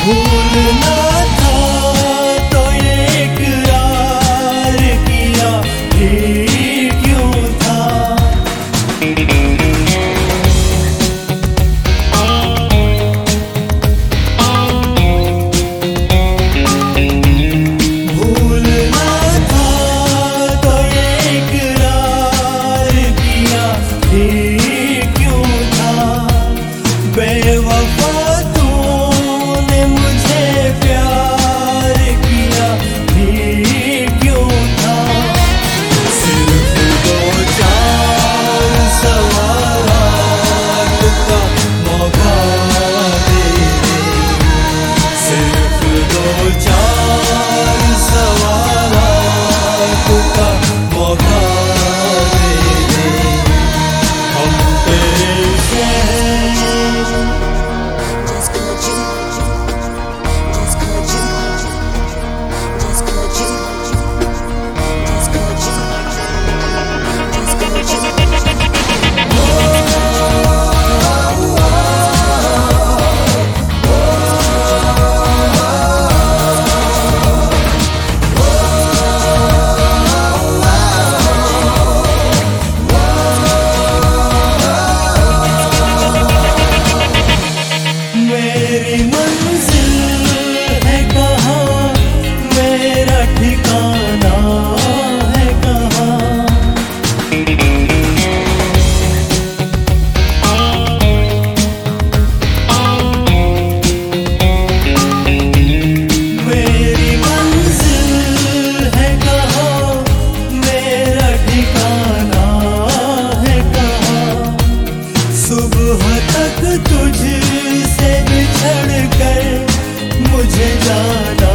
भूलना था तो ये इकरार किया ही क्यों था। भूलना था तो ये इकरार किया ही क्यों था। बेवफा तूने मुझे प्यार किया ही क्यों था। सिर्फ दो चार सवालात का मौका दे दे। सिर्फ दो चार सवालात का मौका दे दे। हम तेरे शहर मेरी मंजिल है कहाँ, मेरा ठिकाना है कहाँ। मेरी मंजिल है कहाँ, मेरा ठिकाना है कहाँ। सुबह तक तुझसे बिछड़ कर मुझे जाना